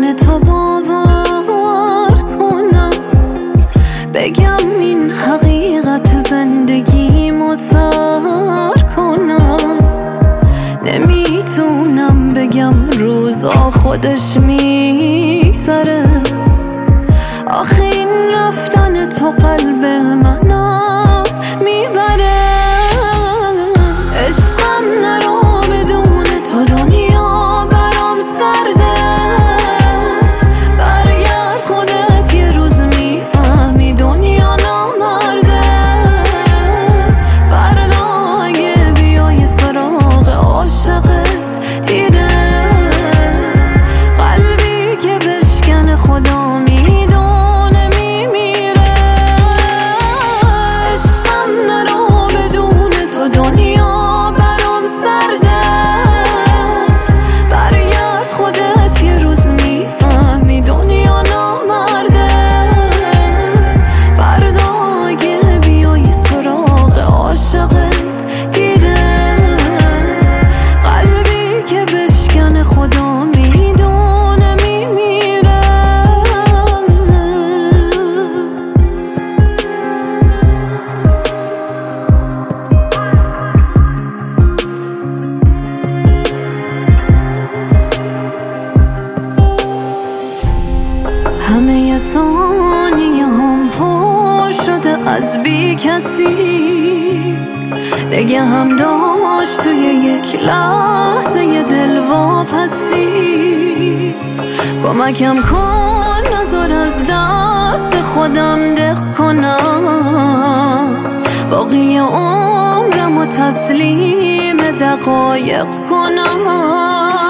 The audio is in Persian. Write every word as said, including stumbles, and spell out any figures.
بدون تو باور کنم، بگم این حقیقت زندگیمو سر کنم. نمیتونم بگم روزا خودش میگذره، آخه این رفتن تو قلب منم میبره. عشقم نرو بدون تو دنیا برام سرده، برگرد خودت یه روز میفهمی دنیا نامرده. فردا اگه بیای سراغ عاشقت دیره، قلبی که بشکن خدا میدونه میمیره. عشقم نرو بدون تو دنیا برام سرده، برگرد خودت یه روز میفهمی دنیا نامرده. فردا اگه بیای سراغ عاشقت دیره، قلبی که بشکن خدا میدونه میمیره. همه ثانیه هم پر شده از بی کسی، نگه هم داشت توی یک لحظه دل واپسی. کمکم کن نذار از دست خودم دق کنم، باقی عمرم و تسلیم دقایق کنم.